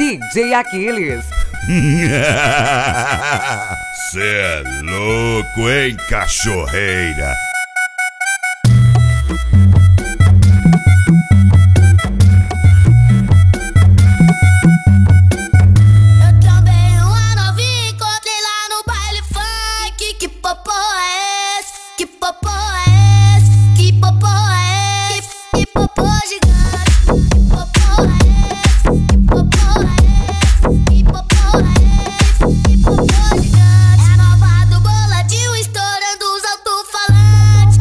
DJ Aquiles. Cê é louco, hein, cachorreira? Eu também uma novinha encontrei lá no baile funk. Que popô é esse? Que popô é esse? Que popô é esse? Que popô gigante? Que popô é esse? Que popô é esse? Que popô é esse? Que popô gigante? É a nova do boladinho estourando os alto-falantes.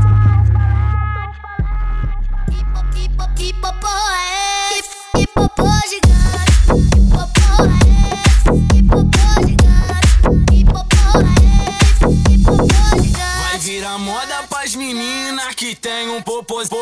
Que popô é esse? Que popô gigante? Que popô é esse? Que popô gigante? Que popô é esse? Que popô gigante? Vai virar moda pras meninas que tem um popozão,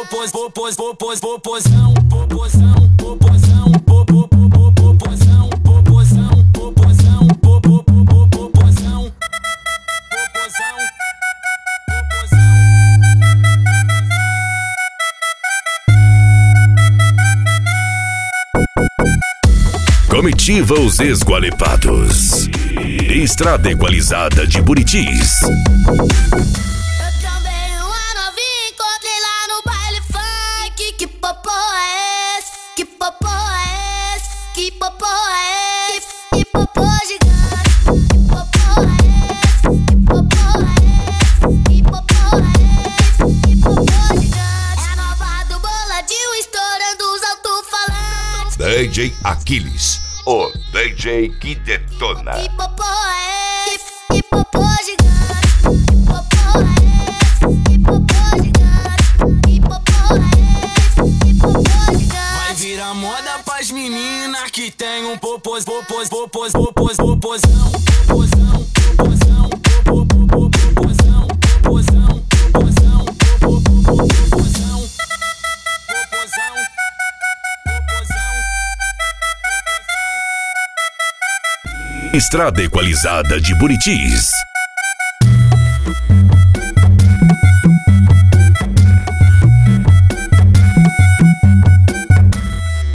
Comitiva Os Esgualepados. Estrada Equalizada de Buritis. Eu também uma novinha encontrei lá no baile funk. Que popô é esse? Que popô é esse? Que popô é esse? Que popô gigante? Que popô é esse? Que popô é esse? Que popô é esse? Que popô gigante? É a nova do boladinho estourando os alto-falantes. DJ Aquiles, o DJ que detona. Que popô é esse? Que popô gigante? Que popô é esse? Que popô gigante? Que popô é esse? Que popô gigante? vai virar moda pras meninas que tem um popozão. Estrada Equalizada de Buritis.